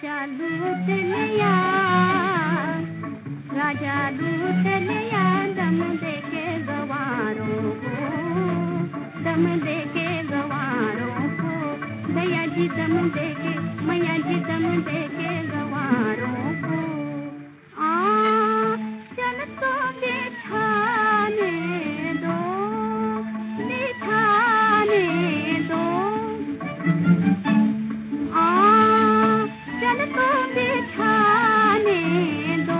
राजा लूट लिया, राजा लूट लिया, दम देके गवारों को, दम देके गवारों को, दया जी दम देके, मैया जी दम देके गवारों को। चल तो बिठाने दो, बिठाने दो, चल तो बिठाने दो,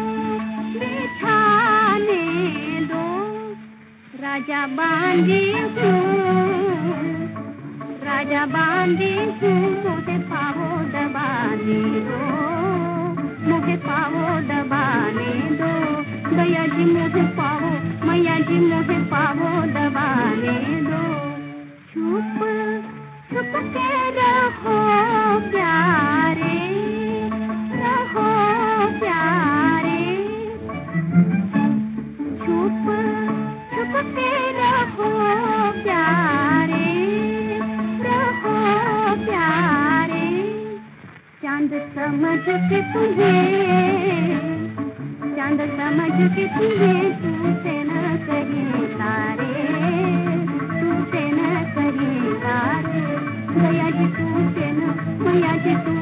बिठाने दो, राजा बांधी हूँ, राजा बांधी हूँ, मुझे पाओ दबाने दो, मुझे पाओ दबाने दो, दया जी मुझे पाओ, मैया जी मुझे पाओ दबाने दो। छुप छुप के रहो प्यारे, रहो प्यारे, छुप छुप के रहो प्यारे, रहो प्यारे, चांद समझ के तुम्हें, चांद समझ के तुम्हें, टूटे न कहीं तारे, टूटे न कहीं तारे, दया जी टूटे न, मैया जी